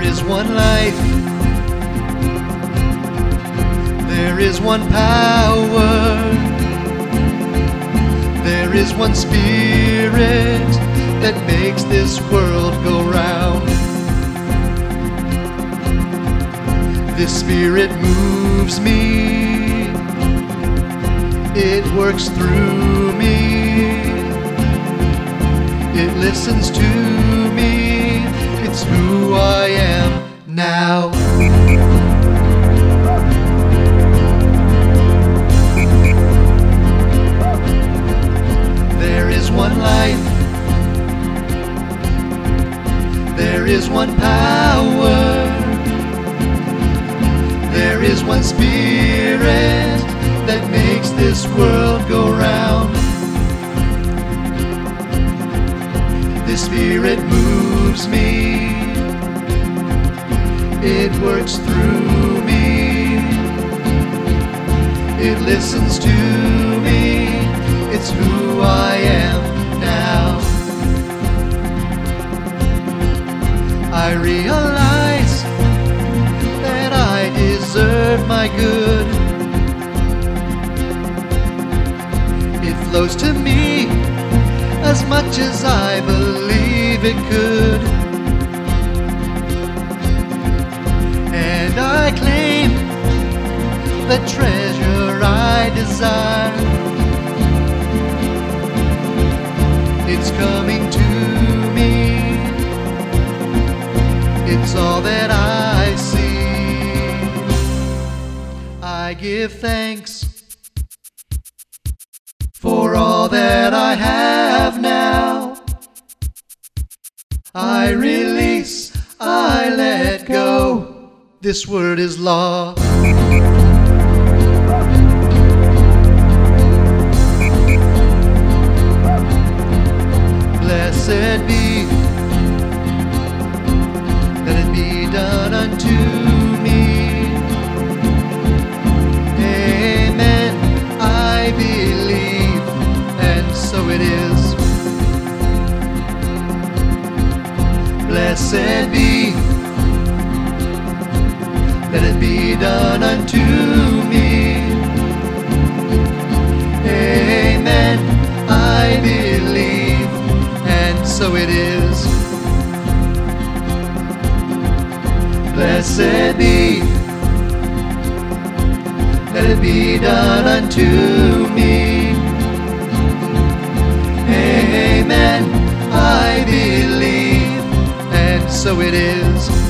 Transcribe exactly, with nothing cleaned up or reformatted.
is one life, there is one power, there is one spirit that makes this world go round. This spirit moves me, it works through me, it listens to me, it's who I am now. There is one life, there is one power, there is one spirit that makes this world go round. This spirit moves me, it works through me, it listens to me, it's who I am now. I realize that I deserve my good. It flows to me as much as I believe it could. And I claim the treasure I desire. It's coming to me, it's all that I see. I give thanks for all that I have now. I release, I let go. This word is law. Blessed be, let it be done unto me. Amen, I believe, and so it is. Blessed be, let it be done unto me. Amen, I believe, and so it is. Blessed be, let it be done unto me. Amen, I believe, and so it is.